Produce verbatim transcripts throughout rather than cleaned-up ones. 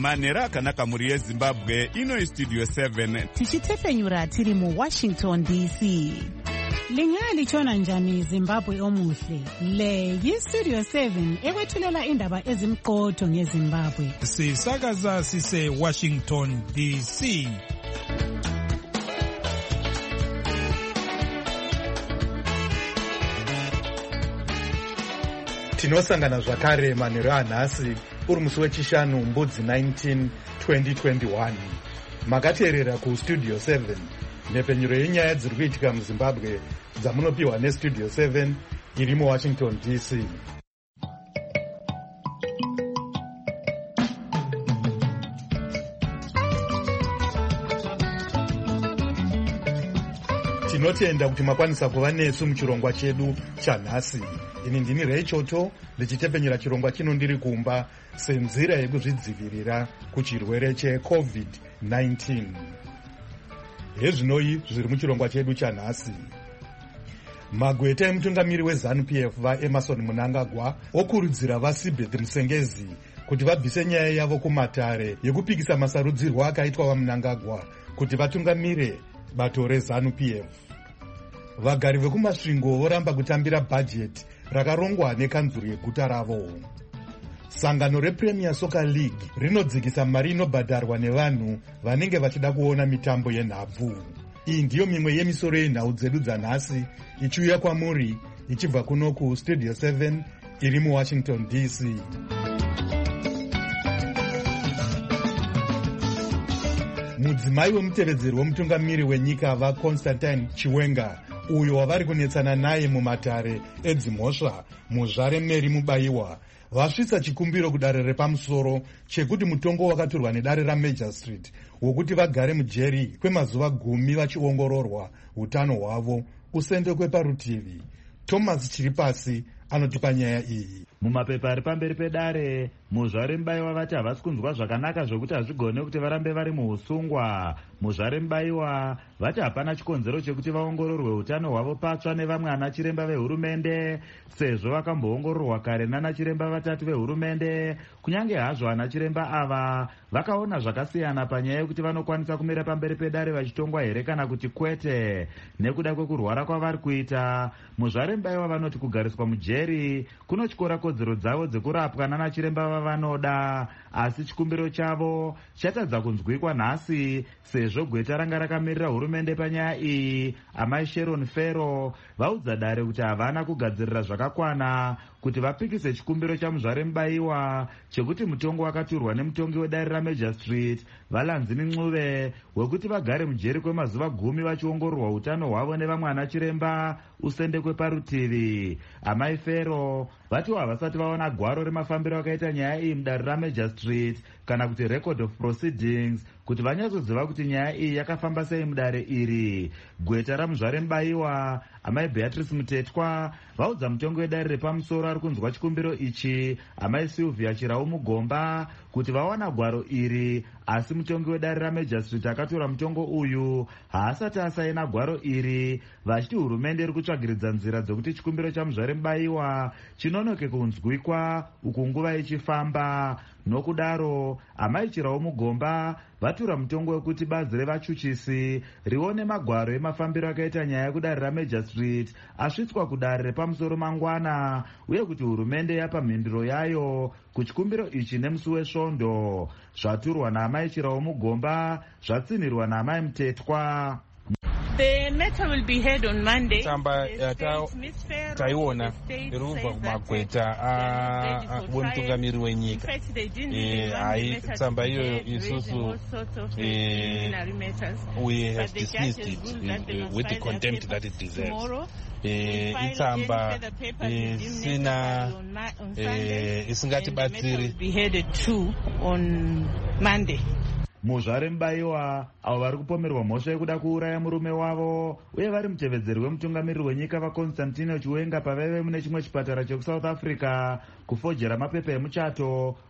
manhero akanaka mhuri yezimbabwe. Ino Studio seven tichitefenyura tiri mu Washington D C. Linga lichona njani Zimbabwe omuhle. Le yi Studio seven ekwethulela indaba ezimqotho ngeZimbabwe. Sisakaza sise Washington D C. Tinosangana zvakare manhero anhasi uri musi wechishanu mbudzi nineteen twenty twenty-one. Makateerera ku Studio seven, nhepfenyuro yenyaya dziri kuitika muZimbabwe dzamunopiwa neStudio seven iri muWashington D C. Tinotenda kuti makwanisa kuva nesu muchirongwa chedu chanhasi. Ini ndini Rechoto ndichitepfenyura chirongwa chino ndiri kumba senzira yekuzvidzivirira kuchirwere checovid nineteen. Hezvinoi zviri muchirongwa chedu chanhasi. Magweta emutungamiri weZANU P F vaEmerson Mnangagwa okurudzira vaSibeth Musengezi kuti vabvise nyaya yavo kumatare yekupikisa masarudzirwo akaitwa vaMnangagwa kuti vatungamire bato reZANU P F. Vagari vekumasvingo voramba kutambira bhajeti rakarongwa nekanzuru yeguta ravo. Sangano rePremier Soccer League rinodzikisa mari inobhadharwa nevanhu vanenge vachida kuona mitambo yenhabvu. Iyi ndiyo mimwe yemisoro yenhau dzedu dzanhasi ichiuya kwamuri ichibva kuno ku Studio seven iri muWashington D C. Mudzimai wemutevedzeri womutungamiri wenyika vaConstantine Chiwenga, uyo wavari kunetsana naye mumatare edzimhosva muzvare Mary Mubayiwa, vasvitsa chikumbiro kudare repamusoro chekuti mutongo wakatorwa nedare raMajor Street wokuti vagare mujeri kwemazuva gumi vachiongororwa utano hwavo usendekwe parutivi. Thomas Chiripasi anotipa nyaya iyi. Mumapepa ari pamberi pedare, muzvare Mubayiwa vati havasi kunzwa zvakanaka zvokuti hazvigone kuti varambe vari muusungwa. Muzvare Mubayiwa vati hapana chikonzero chekuti vaongororwe utano hwavo patsva nevamwe anachiremba vehurumende, sezvo vakamboongororwa kare nanachiremba vatatu vehurumende. Kunyange hazvo anachiremba ava vakaona zvakasiyana panyaya yekuti vanokwanisa kumira pamberi pedare vachitongwa here kana kuti kwete. Nekuda kwekurwara kwavari kuita, muzvare Mubayiwa vanoti kugariswa mujeri kunotyora kodzero dzavo dzekurapwa nanachiremba vavanoda, asi chikumbiro chavo chatadza kunzwikwa nhasi sezvo gweta ranga rakamirira hurumende panyaya iyi, amai Sharon Fero, vaudza dare kuti havana kugadzirira zvakakwana kuti vapikise chikumbiro chamuzvare Mubayiwa chekuti mutongo wakaturwa nemutongi wedare raMajor Street Valanzi Mincuve wekuti vagare mujeri kwemazuva gumi vachiongororwa utano hwavo nevamwe anachiremba usendekwe parutivi. Amai Fero vati havasati vaona gwaro remafambiro akaita nyaya iyi mudare raMajor Street kana kuti record of proceedings kuti vanyatsoziva kuti nyaya iyi yakafamba sei mudare iri. Gweta ramuzvare Mubayiwa, amai Beatrice Mutetwa, vaudza mutongo wedare repamusoro ari kunzwa chikumbiro ichi, amai Sylvia Chirau Mugomba, kuti vawana gwaro iri, asi mutongi wedare raMajor Street akatora mutongo uyu haasati asaina gwaro iri, vachiti hurumende iri kutsvagiridza nzira dzokuti chikumbiro chamuzvare Mubayiwa chinonoke kunzwikwa uku nguva ichifamba. Nokudaro amai Chirau Mugomba vatura mutongo wekuti bazi revachuchisi rione magwaro emafambiro akaita nyaya yekudare raMajor Street asvitswa kudare repamusoro mangwana, uye kuti hurumende yapa mhinduro yayo kuchikumbiro ichi nemusi wesvondo. Zvaturwa naamai Chirau Mugomba zvatsinirwa naamai Mutetwa. The matter will be heard on Monday. Tsamba taiona irubva kumagweta wemutungamiri wenyika. Hai, tsamba iyoyo isusu we have dismissed it with the contempt that it deserves. Itsamba isina isingatibatsiri. Be headed to on Monday. Muzvare Mubayiwa avo vari kupomerwa mhosva yekuda kuuraya murume wavo uye vari mutevedzeri wemutungamiriri wenyika vaConstantine Chiwenga pavaive mune chimwe chipatara chekusouth Africa kufojera mapepa emuchato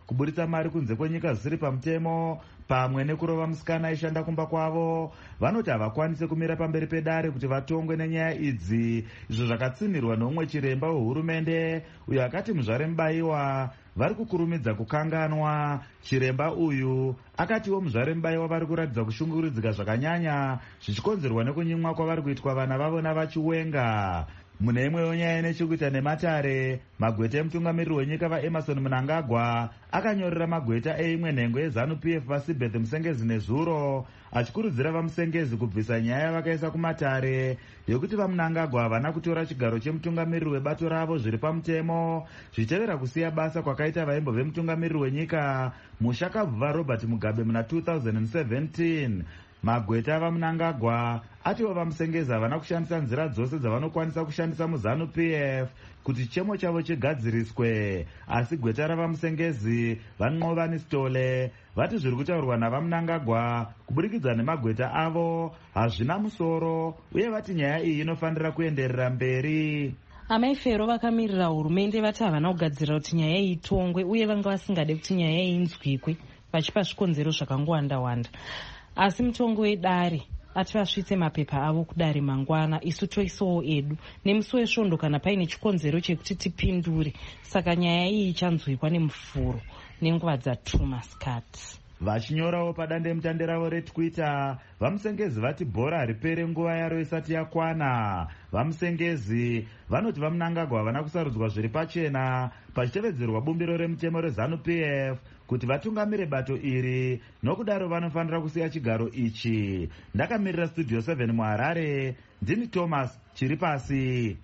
kuburitsa mari kunze kwenyika zvisiri pamutemo pamwe nekurova musikana aishanda kumba kwavo, vanoti havakwanisi kumira pamberi pedare kuti vatongwe nenyaya idzi, izvo zvakatsinirwa neumwe chiremba wehurumende uyo akati muzvare Mubaiwa vari kukurumidza kukanganwa. Chiremba uyu akatiwo muzvare Mubaiwa vari kuratidza kushungurudzika zvakanyanya zvichikonzerwa nekunyimwa kwavari kuitwa vana vavona vachiwenga. Mune imwewo nyaya nechekuita nematare, magweta emutungamiriri wenyika vaEmerson Mnangagwa akanyorera magweta eimwe nhengo yeZANU-P F vaSibeth Musengezi nezuro achikurudzira vamusengezi kubvisa nyaya yavakaisa kumatare yokuti vaMnangagwa havana kutora chigaro chemutungamiriri webato ravo zviri pamutemo, zvichitevera kusiya basa kwakaita vaimbo vemutungamiriri wenyika Mushakabva Robert Mugabe muna two thousand seventeen. Magweta vaMnangagwa atiwo vamusengezi havana kushandisa nzira dzose dzavanokwanisa kushandisa muZANU-P F kuti chemo chavo chigadziriswe, asi gweta ravamusengezi vaNqovani Sitole vati zviri kutaurwa navaMnangagwa kuburikidza nemagweta avo hazvina musoro, uye vati nyaya iyi inofanira kuenderera mberi. Amaifero vakamirira hurumende vati havana kugadzirira kuti nyaya iyi itongwe, uye vanga vasingade kuti nyaya iyi inzwikwe vachipa zvikonzero zvakangowanda-wanda. Asi mutongo wedare ati vasvitse mapepa avo kudare mangwana, isu toisawo edu nemusi wesvondo kana paine chikonzero chekuti tipindure. Saka nyaya iyi ichanzwikwa nemufuro nenguva dzatwo masikati. Vachinyorawo padandemutande ravo reTwitter, vamusengezi vati bhora haripere nguva yaro isati yakwana. Vamusengezi vanoti vaMnangagwa havana kusarudzwa zviri pachena pachitevedzerwa bumbiro remutemo reZANU-P F kuti vatungamire bato iri, nokudaro vanofanira kusiya chigaro ichi. Ndakamirira Studio seven muHarare, ndini Thomas chiri pasi.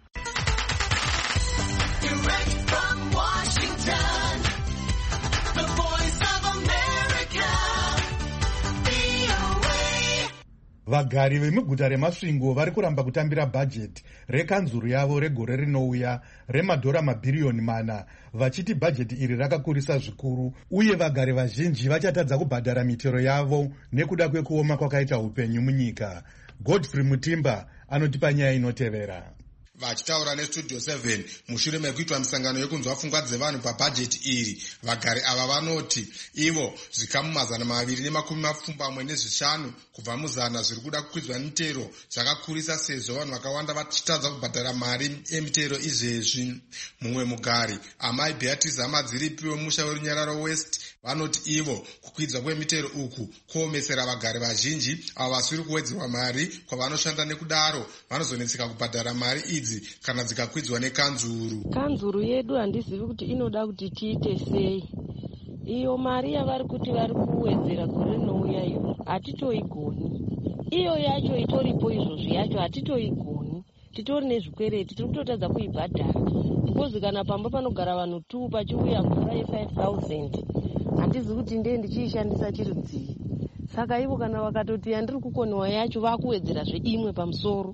Vagari vemuguta reMasvingo vari kuramba kutambira bhajeti rekanzuru yavo regore rinouya remadhora mabhiriyoni mana, vachiti bhajeti iri rakakurisa zvikuru, uye vagari vazhinji vachatadza kubhadhara mitero yavo nekuda kwekuoma kwakaita upenyu munyika. Godfrey Mutimba anotipa nyaya inotevera. Vachitaura neStudio seven mushure mekuitwa misangano yekunzwa pfungwa dzevanhu pabhajeti iri, vagari ava vanoti ivo zvikamu mazana maviri nemakumi mapfumbamwe nezvishanu kubva muzana zviri kuda kukwidzwa mitero zvakakurisa sezvo vanhu vakawanda vachitadza kubhadhara mari emitero izvezvi. Mumwe mugari, amai Beatrice Amadziripi wemusha weRunyararo West, vanoti ivo kukwidzwa kwemitero uku kuomesera vagari vazhinji avo vasiri kuwedzerwa mari kwavanoshanda, nekudaro vanozonetseka kubhadhara mari idzi kana dzikakwidzwa nekanzuru. Kanzuru yedu handizivi kuti inoda kuti tiite sei. Iyo mari yavari kuti vari kuwedzera gore rinouya iyo hatitoigoni. Iyo yacho itoripo izvozvi yacho hatitoigoni. Titori nezvikwereti tiri kutotadza kuibhadhara. Because kana pamba panogara vanhu two pachiuya mvura ye-five thousand handizi kuti ndiye ndichiishandisa chirudzii. Saka ivo kana vakatoti handiri kukoniwa yacho vakuwedzerazve imwe pamusoro.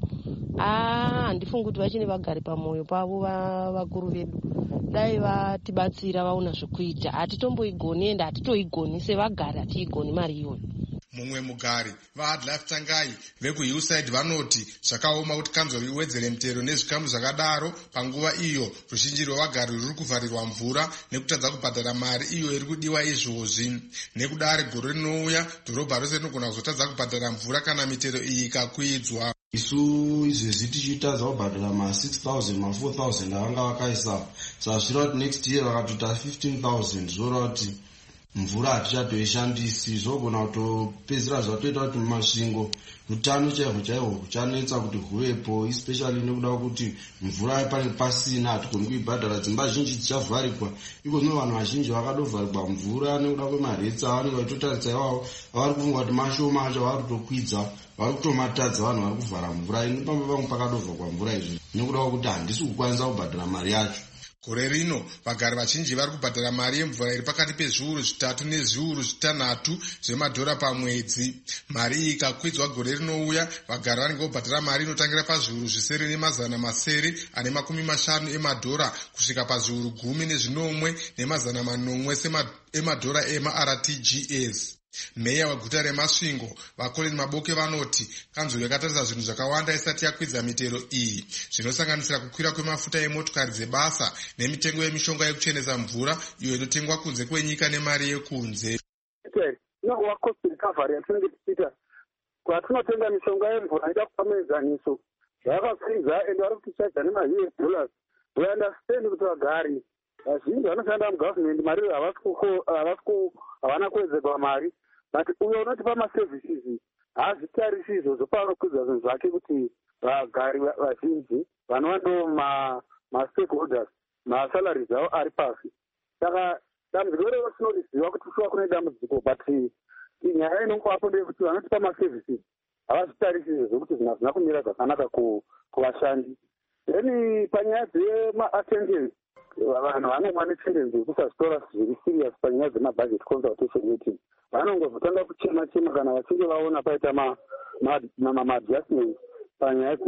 Ah, handifungi kuti vachine vagari pamwoyo pavo vakuru vedu. Dai vatibatsira vaona zvekuita. Hatitomboigoni ende hatitoigoni sevagari hatiigoni mari iyoyo. Mumwe mugari, vaAdlife Tangai vekuHillside vanoti zvakaoma kuti kanzuru iwedzere mitero nezvikamu zvakadaro panguva iyo ruzhinji rwevagari ruri kuvharirwa mvura nekutadza kubhadhara mari iyo iri kudiwa izvozvi. Nekudare gore rinouya dhorobha rose rinogona kuzotadza kubhadhara mvura kana mitero iyi ikakwidzwa. Isu izvezvi tichitadza kubhadhara ma six thousand ma four thousand avanga vakaisa, zvazvira kuti next year vakatota fifteen thousand, zvoreva kuti mvura hatichatoishandisi, zvogona kutopedzera zvatoita kuti mumasvingo utano chaihwo chaihwo huchanetsa kuti huvepo, especially nekuda kuti mvura pane pasina, hatigoni kuibhadhara, dzimba zhinji dzichavharikwa. Iko zvino vanhu vazhinji vakadovharikwa mvura nekuda kwemaretsa avanenge vachitotaridza ivavo vari kufunga kuti mashoma acho vari kutokwidza, vari kutomatadza vanhu vari kuvhara mvura. Ini pamba pangu pakadovharwa mvura izvi nekuda kwekuti handisi kukwanisa kubhadhara mari yacho. Gore rino vagari vazhinji vari kubhadhara mari yemvura iri pakati pezviuru zvitatu nezviuru zvitanhatu zvemadhora pamwedzi. Mari iyi ikakwidzwa gore rinouya, vagari vanenge vobhadhara mari inotangira pazviuru zvisere nemazana masere ane makumi mashanu emadhora kusvika pazviuru gumi nezvinomwe nemazana manomwe emadhora emaR T G S. Meya weguta reMasvingo vaColin Maboke vanoti kanzuro yakatarisa zvinhu zvakawanda isati yakwidza mitero iyi, zvinosanganisira kukwira kwemafuta emotokari dzebasa nemitengo yemishonga yekuchenesa mvura iyo inotengwa kunze kwenyika nemari yekunze. Inowa cost recovery yatinenge tichiita kwatinotenga mishonga yemvura ida kupamenzaniso zvakakwidza ende vari kutichaja nema-U S dollars. We understand kuti vagari vazhinji vanoshanda mugovernment mari havana kuwedzerwa mari, but uyo unotipa maservices haazvitarisi izvozvo paanokwidza zvinhu zvake kuti vagari vazhinji vanova ndo mastakeholders masalaries avo ari pasi. Saka dambudziko rero tinoriziva kuti shuwa kune dambudziko, but nyaya inongovapo ndeyekuti vanotipa maservices havazvitarisi izvozvo kuti zvinhu hazvina kumira zvakanaka kuvashandi. Then panyaya dzema-attendance vanhu vanomwa netendence yekusazvitora zviri serious panyaya dzemabudget consultation meeting, vanongozotanga kuchema chema kana vachinge vaona paita ma-adjustments panyaya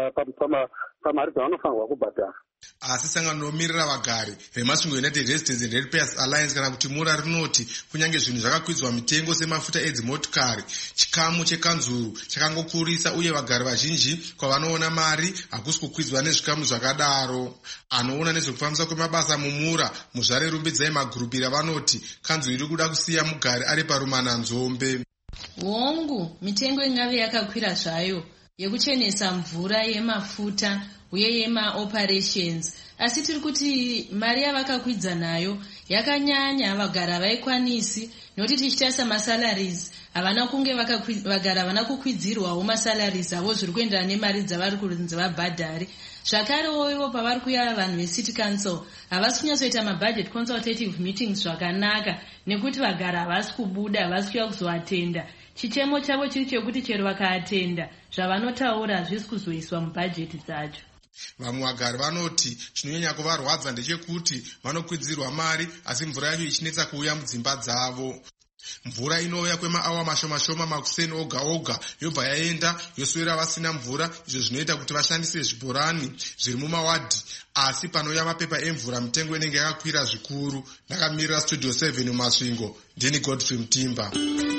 pamari dzavanofanirwa kubhadhara. Asi sangano romirira vagari veMasvingo United Residents and Ratepayers Alliance kana kuti mura rinoti kunyange zvinhu zvakakwidzwa mitengo semafuta edzimotokari, chikamu chekanzuru chakangokurisa uye vagari vazhinji kwavanoona mari hakusi kukwidzwa nezvikamu zvakadaro. Anoona nezvekufambisa kwemabasa mumura muzvare rumbidzai magurupira vanoti kanzuru iri kuda kusiya mugari ari parumana nzombe. Hongu mitengo ingave yakakwira zvayo yekuchenesa mvura, yemafuta uye yema-operations, asi tiri kuti mari yavakakwidza nayo yakanyanya, vagara vaikwanisi, nokuti tichitarisa masalaries havana kunge vagara havana kukwidzirwawo masalaries avo zviri kuenderana nemari dzavari kunzi vabhadhari. Zvakarewo ivo pavari kuya vanhu veCity Council havasi kunyatsoita mabudget consultative meetings zvakanaka nekuti vagara havasi kubuda, havasi kuya kuzoatenda. Chichemo chavo chiri chekuti chero vakaatenda zvavanotaura hazvisi kuzoiswa mubhajeti dzacho. Vamwe vagari vanoti chinonyanya kuvarwadza ndechekuti vanokwidzirwa mari asi mvura yacho ichinetsa kuuya mudzimba dzavo. Mvura inouya kwemaawa mashoma-shoma makuseni oga oga yobva yaenda yoswera vasina mvura, izvo zvinoita kuti vashandise zvibhorani zviri mumawadhi. Asi panouya mapepa emvura mitengo inenge yakakwira zvikuru. Ndakamirira Studio seven muMasvingo, ndini Godfrey Mutimba.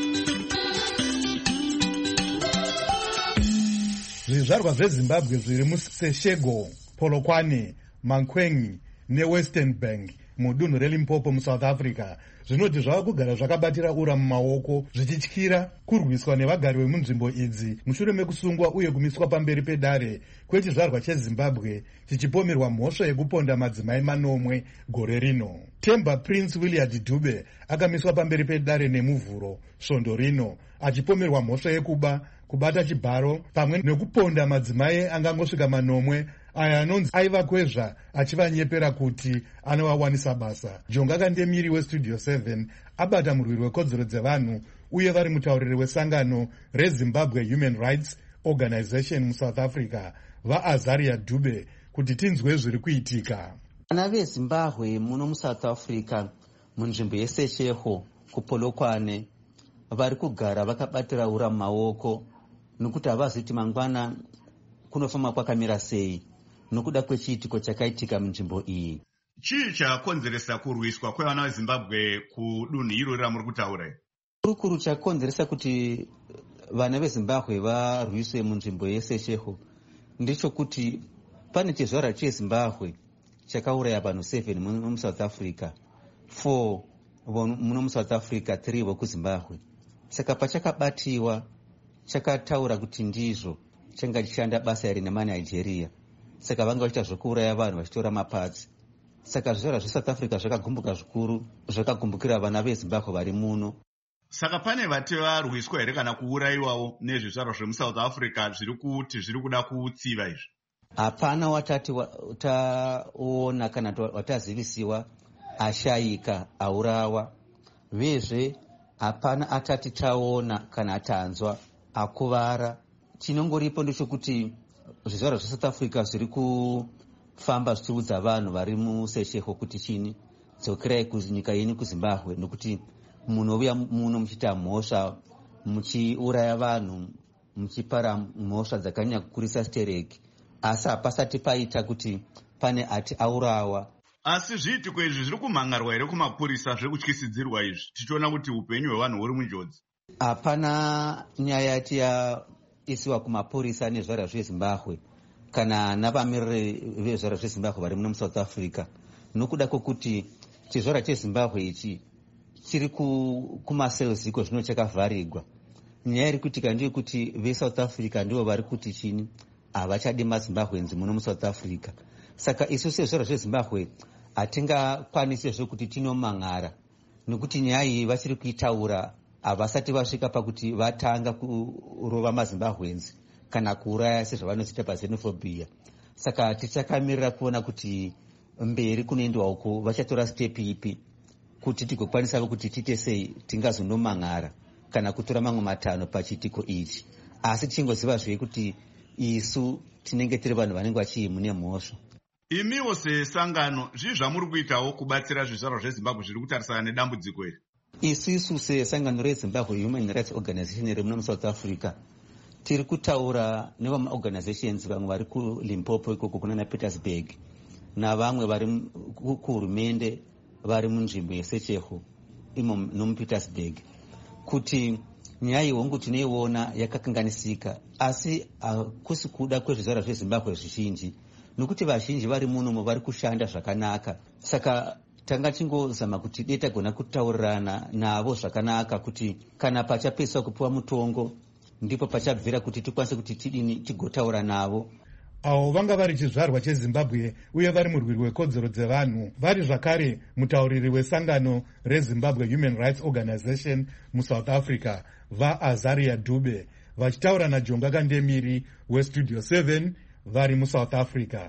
Zvizvarwa zveZimbabwe zviri muSeshego, Polokwane, Mankwengi neWestern Bank mudunhu reLimpopo muSouth Africa zvinoti zvava kugara zvakabatira ura mumaoko zvichityira kurwiswa nevagari vemunzvimbo idzi mushure mekusungwa uye kumiswa pamberi pedare kwechizvarwa cheZimbabwe chichipomerwa mhosva yekuponda madzimai manomwe gore rino. Temba Prince Williard Dube akamiswa pamberi pedare nemuvhuro svondo rino achipomerwa mhosva yekuba, kubata chibharo pamwe nekuponda madzimai angangosvika manomwe aya anonzi aivakwezva achivanyepera kuti anovawanisa basa. Jonga Kandemiri weStudio seven abata murwiri wekodzero dzevanhu uye vari mutauriri wesangano reZimbabwe Human Rights Organization muSouth Africa vaAzaria Dube kuti tinzwe zviri kuitika. Vana veZimbabwe muno muSouth Africa munzvimbo yeSeshego kuPolokwane vari kugara vakabatira ura mumaoko nokuti havaziti mangwana kunofamba kwakamira sei nokuda kwechiitiko chakaitika munzvimbo iyi. Chii chakonzeresa kurwiswa kwevana veZimbabwe kudunhu irori ramuri kutaura? Kurukuru chakonzeresa kuti vana veZimbabwe varwiswe munzvimbo yeSeshego ndechokuti pane chizvarwa cheZimbabwe chakauraya vanhu seven muno muSouth Africa, four muno muSouth Africa, three vokuZimbabwe. Saka pachakabatiwa chakataura kuti ndizvo changa chichanda basa iri nemanigeria, saka vanga vachiita zvokuuraya vanhu vachitora mapatsi. Saka zvizvarwa zveSouth Africa zvakagumbuka zvikuru, zvakagumbukira vana veZimbabwe vari muno. Saka pane vati varwiswa here kana kuurayiwawo nezvizvarwa zvemuSouth Africa zviri kuti zviri kuda kutsiva izvi? Hapana watati taona kana watazivisiwa ashayika aurawa, vezve hapana atati taona kana tanzwa akuvara. Chinongoripo ndechekuti zvizvarwa zveSouth Africa zviri kufamba zvichiudza vanhu vari muSeshego kuti chini, dzokerai kunyika yenyu kuZimbabwe nokuti munouya muno muchiita mhosva, muchiuraya vanhu, muchipara mhosva dzakanyanya kukurisa stereki, asi hapasati paita kuti pane ati aurawa. asi zviitiko izvi zviri kumhangarwa here kumapurisa zvekutyisidzirwa izvi tichiona kuti upenyu hwevanhu huri munjodzi? Hapana nyaya yati yaisiwa kumapurisa nezvara zvezimbabwe kana navamiriri vezvara zvezimbabwe vari muno muSouth Africa, nokuda kwokuti chizvara chezimbabwe ichi chiri kumasales iko zvino chakavharirwa. Nyaya iri kuitika ndeyekuti veSouth Africa ndivo vari kuti chini havachadi mazimbabwenzi muno muSouth Africa. Saka isu sezvara zvezimbabwe hatingakwanisi zvekuti tinomang'ara, nekuti nyaya iyi vachiri kuitaura havasati vasvika pakuti vatanga kurova mazimbabwenzi kana kuuraya sezvavanoziita paxenophobia. Saka tichakamirira kuona kuti mberi kunoendwa uko vachatora step ipi kuti tigokwanisa kuti tiite sei tingazonomang'ara kana kutora mamwe matano pachiitiko ichi. Asi tichingoziva zve kuti isu tinenge tiri vanhu vanenge vachiimu nemhosva. Imiwo sesangano zvii zvamuri kuitawo kubatsira zvizvarwa zvezimbabwe zviri kutarisana nedambudziko iri? Isusu sesangano rezimbabwe human rights organization iri muno muSouth Africa tiri kutaura nevamaorganizations vamwe vari kuLimpopo ikoko kunana Petersburg navamwe vari kuhurumende vari munzvimbo yeSecheho imo nomuPetersburg kuti nyaya ihongu tinoiona yakakanganisika, asi hakusi kuda kwezvizvarwa zvezimbabwe zvizhinji, nokuti vazhinji vari munomo vari kushanda zvakanaka. Saka tanga chingozama kuti dei tagona kutaurirana navo zvakanaka kuti kana pachapedziswa kupiwa mutongo ndipo pachabvira kuti tikwanise kuti tidini tigotaura navo. Avo vanga vari chizvarwa chezimbabwe uye vari murwiri wekodzero dzevanhu, vari zvakare mutauriri wesangano reZimbabwe Human Rights Organization muSouth Africa vaAzaria Dube, vachitaura naJonga Kandemiri weStudio seven vari muSouth Africa.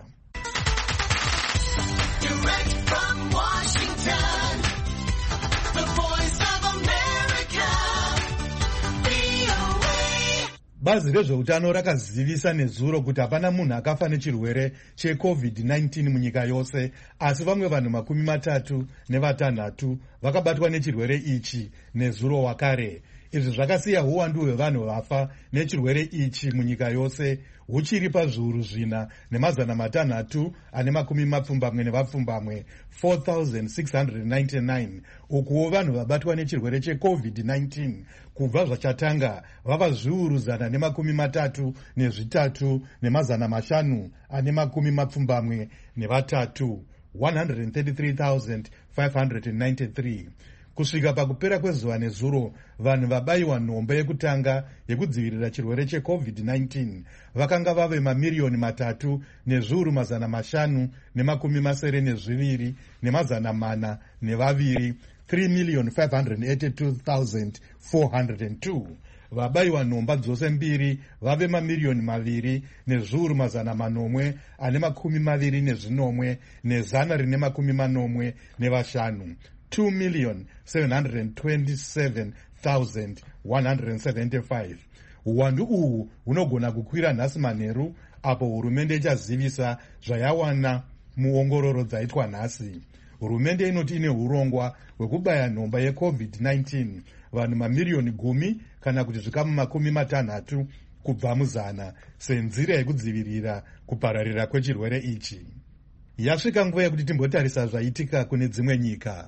Bazi rezveutano rakazivisa nezuro kuti hapana munhu akafa nechirwere checovid nineteen munyika yose, asi vamwe vanhu makumi matatu nevatanhatu vakabatwa nechirwere ichi nezuro wakare. Izvi zvakasiya uwandu hwevanhu vafa nechirwere ichi munyika yose huchiri pazviuru zvina nemazana matanhatu ane makumi mapfumbamwe nevapfumbamwe four thousand six hundred ninety-nine. Ukuwo vanhu vabatwa nechirwere checovid nineteen kubva zvachatanga vava zviuru zana nemakumi matatu nezvitatu nemazana mashanu ane makumi mapfumbamwe nevatatu one hundred thirty-three thousand five hundred ninety-three. Kusvika pakupera kwezuva nezuro, vanhu vabayiwa nhombe yekutanga yekudzivirira chirwere checovid nineteen vakanga vave mamiriyoni matatu nezviuru mazana mashanu nemakumi masere nezviviri nemazana mana nevaviri three million five hundred eighty-two thousand four hundred two. Vabayiwa nhomba dzose mbiri vave mamiriyoni maviri nezviuru mazana manomwe ane makumi maviri nezvinomwe nezana rine makumi manomwe nevashanu two million seven hundred twenty-seven thousand one hundred seventy-five. Uwandu uhu hunogona kukwira nhasi manheru apo hurumende ichazivisa zvayawana muongororo dzaitwa nhasi. Hurumende inoti ine urongwa hwekubaya nhomba yecovid nineteen vanhu mamiriyoni gumi kana kuti zvikamu makumi matanhatu kubva muzana senzira yekudzivirira kupararira kwechirwere ichi. Yasvika nguva yekuti timbotarisa zvaitika kune dzimwe nyika.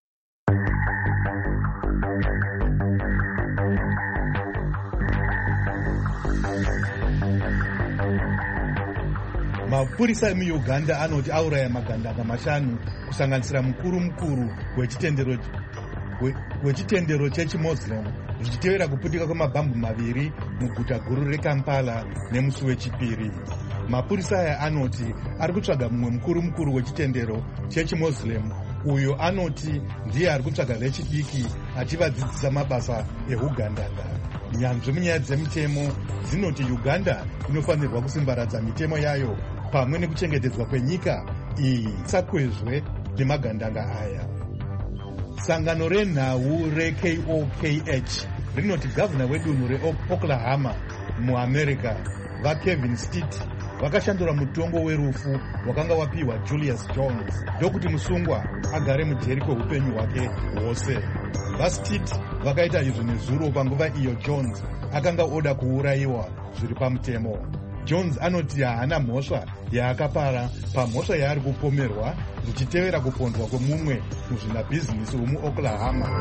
Mapurisa emuUganda anoti auraya magandanga mashanu kusanganisira mukuru mukuru wechitendero wechitendero chechiMuslim zvichitevera kuputika kwemabhambu maviri muguta guru reKampala nemusi wechipiri. Mapurisa aya anoti ari kutsvaga mumwe mukuru mukuru wechitendero chechiMuslim uyo anoti ndiye ari kutsvaga vechidiki achivadzidzisa mabasa ehugandanga. Nyanzvi munyaya dzemitemo dzinoti Uganda inofanirwa kusimbaradza mitemo yayo pamwe nekuchengetedzwa kwenyika iyi sakwezve nemagandanga aya. Sangano renhau reK O K H rinoti gavhuna wedunhu reOklahoma muAmerica vaKevin Stitt vakashandura mutongo werufu wakanga wapiwa Julius Jones ndokuti musungwa agare mujeri kweupenyu hwake hwose. VaStitt vakaita izvi nezuro panguva iyo Jones akanga oda kuurayiwa zviri pamutemo. Jones anoti haana mhosva yaakapara pamhosva yaari kupomerwa ruchitevera kupondwa kwemumwe muzvinabhizinisi wemuoklahoma.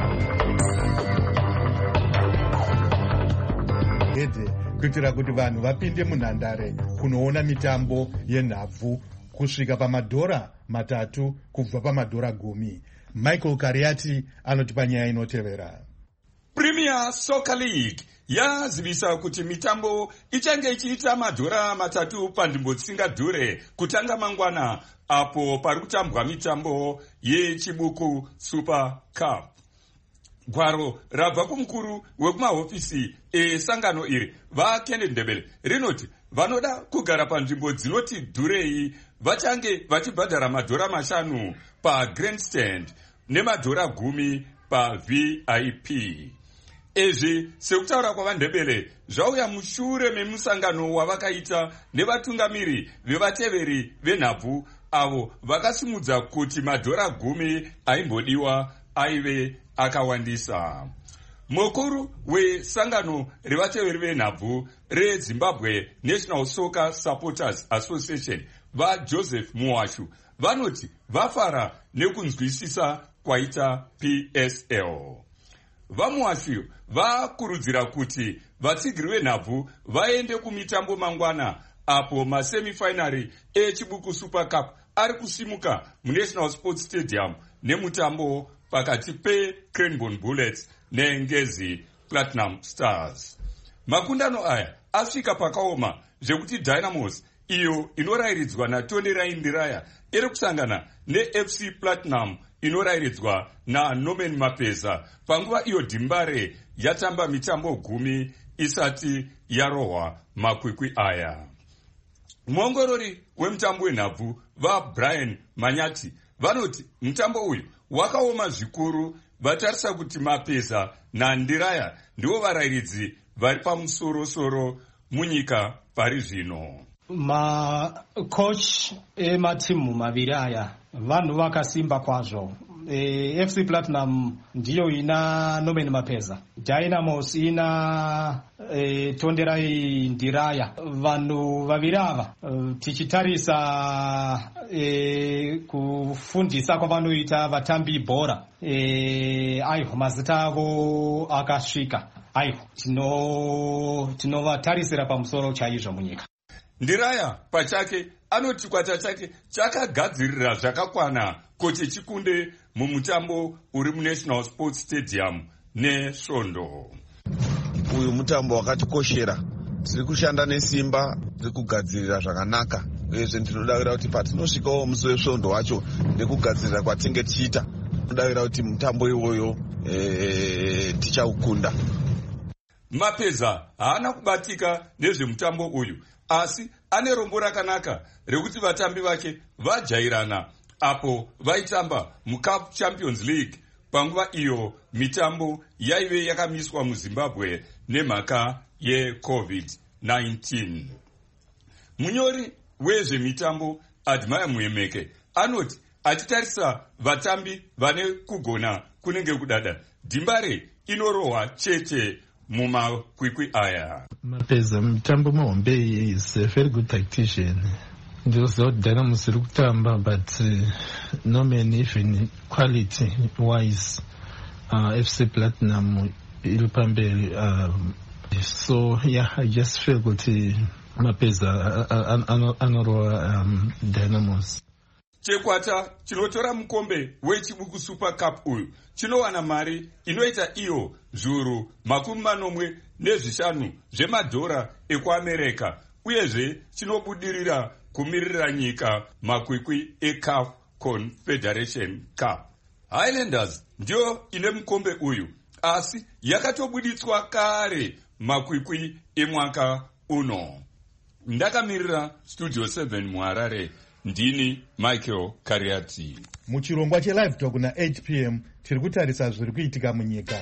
Ede kuitira kuti vanhu vapinde munhandare kunoona mitambo yenhabvu kusvika pamadhora matatu kubva pamadhora gumi. Michael Kariati anotipa nyaya inotevera. Premier Soccer League yazivisa kuti mitambo ichange ichiita madhora matatu panzvimbo dzisingadhure kutanga mangwana, apo pari kutambwa mitambo yechibuku Super Cup. Gwaro rabva kumukuru wekumahofisi esangano iri vaKennedy Ndebele rinoti vanoda kugara panzvimbo dzinoti dhurei vachange vachibhadhara madhora mashanu pagrandstand nemadhora gumi paV I P. Ezvi sekutaura kwavaNdebele zvauya mushure memusangano wavakaita nevatungamiri vevateveri venhabvu avo vakasimudza kuti madhora gumi aimbodiwa aive akawandisa. Mukuru wesangano revateveri venhabvu reZimbabwe National Soccer Supporters Association vaJoseph Muwashu vanoti vafara nekunzwisisa kwaita P S L. Vamuwashu vakurudzira kuti vatsigiri venhabvu vaende kumitambo mangwana, apo masemifinary echibuku Super Cup ari kusimuka muNational Sports Stadium nemutambo pakati peCranbourne Bullets neNgezi Platinum Stars. Makundano aya asvika pakaoma zvekuti Dynamos, iyo inorayiridzwa naTony Raindiraya, iri kusangana neF C Platinum inorayiridzwa naNorman Mapeza, panguva iyo Dimbare yatamba mitambo gumi isati yarohwa makwikwi aya. Muongorori wemutambo wenhabvu vaBrian Manyati vanoti mutambo uyu wakaoma zvikuru, vatarisa kuti Mapeza naNdiraya ndivo varayiridzi vari pamusoro-soro munyika pari zvino. Macoach ematimu maviri aya vanhu vakasimba kwazvo. E, F C Platinum ndiyo ina Norman Mapeza, Dynamos ina e, Tonderai Ndiraya. Vanhu vaviri ava e, tichitarisa e, kufundisa kwavanoita vatambi bhora, e, aiho mazita avo akasvika, aiho tino tinovatarisira pamusoro chaizvo munyika. Ndiraya pachake anoti kwata chake chakagadzirira zvakakwana kuti chikunde mumutambo uri muNational Sports Stadium nesvondo. Uyu mutambo wakatikoshera, tiri kushanda nesimba, tiri kugadzirira zvakanaka, uyezve ndinodavira kuti patinosvikawo musi wesvondo wacho nekugadzirira kwatinge tichiita, ndinodavira kuti mutambo iwoyo e, tichaukunda. Mapeza haana kubatika nezvemutambo uyu, asi ane rombo rakanaka rekuti vatambi vake vajairana apo vaitamba muCup Champions League panguva iyo mitambo yaive yakamiswa muZimbabwe nemhaka yeCovid nineteen. Munyori wezvemitambo Admire Muemeke anoti achitarisa vatambi vane kugona kunenge kudada, Dimbare inorohwa chete mumakwikwi aya. Mapeza mitambo mahombe is a very good tactician. Ndinoziva kuti Dynamos iri kutamba, but uh, Norman even quality wise uh, F C Platinum iri pamberi. Um, so yeah, I just feel kuti Mapeza anorohwa um, Dynamos. Chekwata chinotora mukombe wechibuku Super Cup uyu chinowana mari inoita iyo zviuru makumi manomwe nezvishanu zvemadhora ekuAmerika, uyezve chinobudirira kumirira nyika makwikwi eCAF Confederation Cup. Highlanders ndiyo ine mukombe uyu, asi yakatobuditswa kare makwikwi emwaka uno. Ndakamirira Studio seven muHarare, ndini Michael Kariati. Muchirongwa cheLive Talk na eight p m tiri kutarisa zviri kuitika munyika.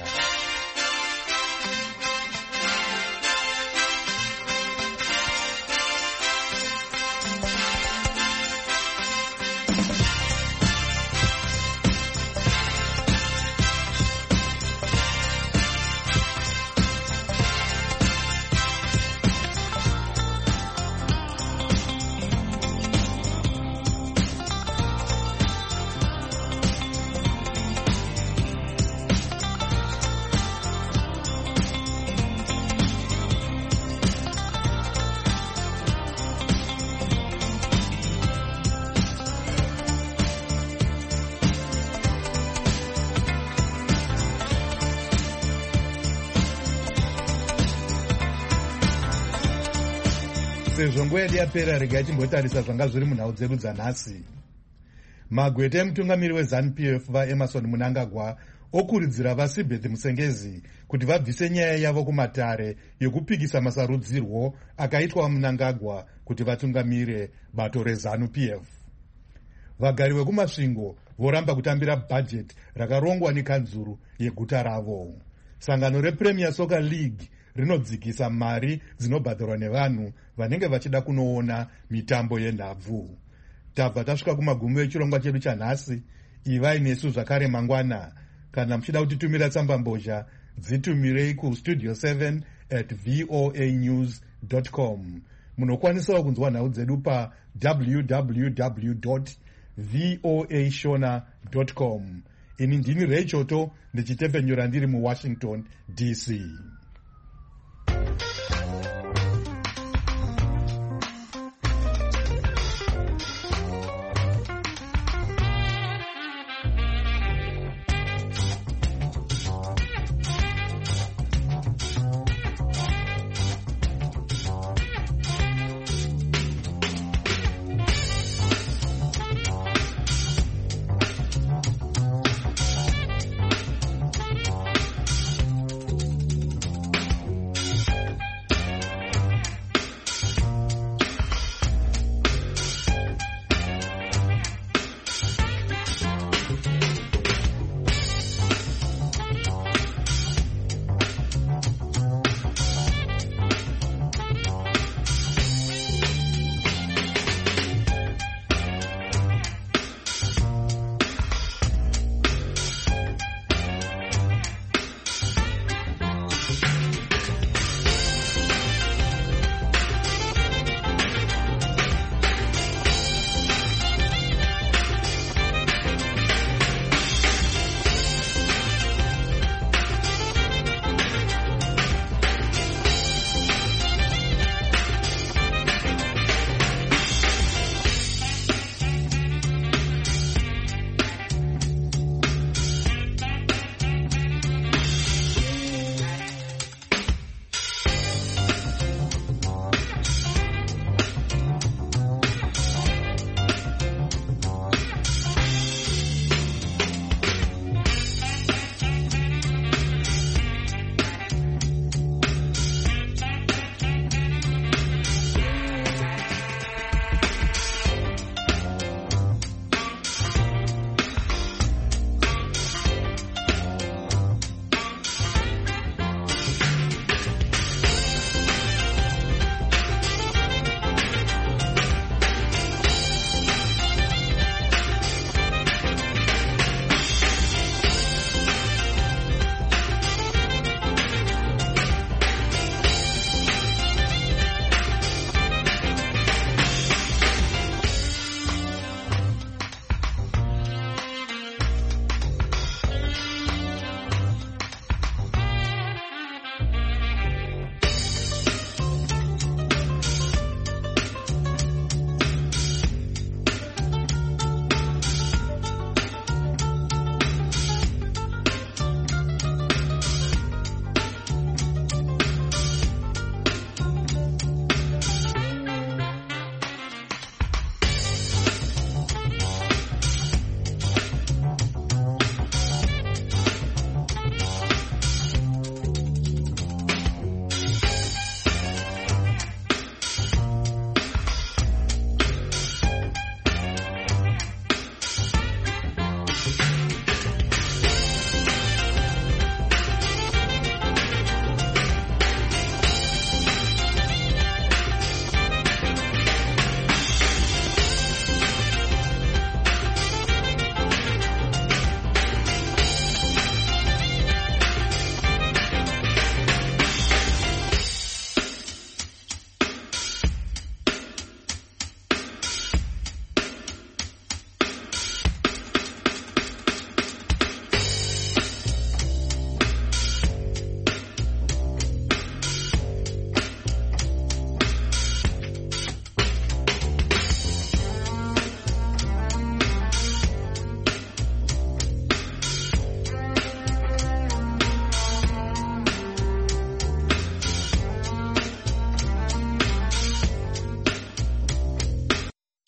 sezvo nguva yedu yapera, regai timbotarisa zvanga zviri munhau dzedu dzanhasi. Magweta emutungamiri weZANU-P F vaEmerson Mnangagwa okuridzira vaSibeth Musengezi kuti vabvise nyaya yavo kumatare yokupikisa masarudzirwo akaitwa Mnangagwa kuti vatungamire bato reZANU-P F. Vagari vekumasvingo voramba kutambira bhajeti rakarongwa nekanzuru yeguta ravo. Sangano rePremier Soccer League rinodzikisa mari dzinobhadharwa nevanhu vanenge vachida kunoona mitambo yenhabvu. Tabva tasvika kumagumo echirongwa chedu chanhasi. Ivai nesu zvakare mangwana. Kana muchida kutitumira tsamba mbozha, dzitumirei kustudio seven at voa news dot com. Munokwanisawo kunzwa nhau dzedu pa w w w dot voa shona dot com. Ini ndini Ray Choto ndichitepfenyura ndiri muWashington D C.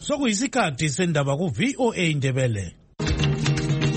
sokuyisikhathi sendaba ku-V O A Ndebele.